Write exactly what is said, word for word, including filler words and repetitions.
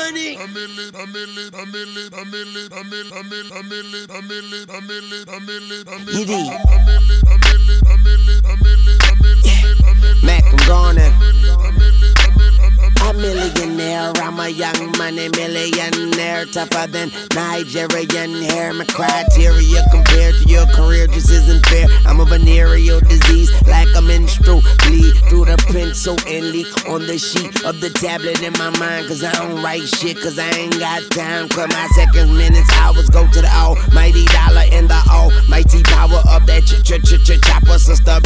money. Eddie. Mac, I'm gonna. A millionaire, I'm a young money millionaire, tougher than Nigerian hair. My criteria compared to your career just isn't fair. I'm a venereal disease, like a menstrual bleed through the pencil and leak on the sheet of the tablet in my mind. Cause I don't write shit, cause I ain't got time. Cause my seconds, minutes, hours go to the almighty dollar and the almighty power of that ch ch ch ch chopper, sister.